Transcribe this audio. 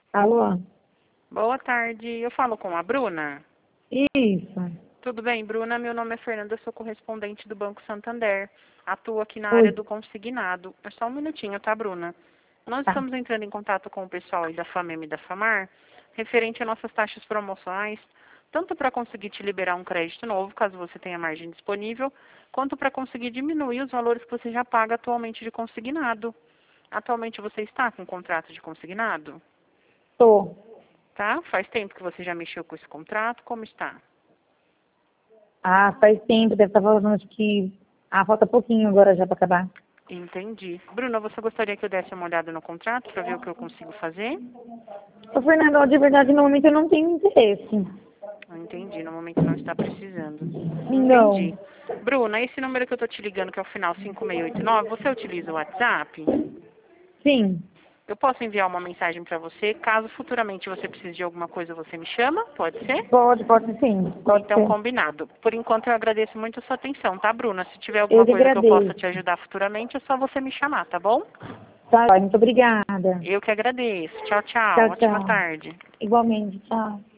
Alô? Boa tarde, eu falo com a Bruna. Isso. Tudo bem, Bruna? Meu nome é Fernanda, sou correspondente do Banco Santander. Atuo aqui na área Oi. do consignado. É só um minutinho, tá, Bruna? Nós Tá. estamos entrando em contato com o pessoal aí da FAMEM e da FAMAR, referente a nossas taxas promocionais, tanto para conseguir te liberar um crédito novo, caso você tenha margem disponível, quanto para conseguir diminuir os valores que você já paga atualmente de consignado. Atualmente você está com contrato de consignado? Tô. Tá? Faz tempo que você já mexeu com esse contrato? Como está? Ah, faz tempo, deve estar falando, acho que... Ah, falta pouquinho agora já para acabar. Entendi. Bruna, você gostaria que eu desse uma olhada no contrato para ver o que eu consigo fazer? Ô, Fernanda, de verdade, no momento eu não tenho interesse. Entendi. No momento não está precisando. Não. Entendi. Bruna, esse número que eu estou te ligando, que é o final 5689, você utiliza o WhatsApp? Sim. Eu posso enviar uma mensagem para você. Caso futuramente você precise de alguma coisa, você me chama? Pode ser? Pode sim. Pode Então, ser. combinado. Por enquanto, eu agradeço muito a sua atenção, tá, Bruna? Se tiver Eu alguma que coisa que eu possa te agradeço. ajudar futuramente, é só você me chamar, tá bom? Tá, muito obrigada. Eu que agradeço. Tchau, tchau. Tchau, Ótima tchau. tarde. Igualmente, tchau.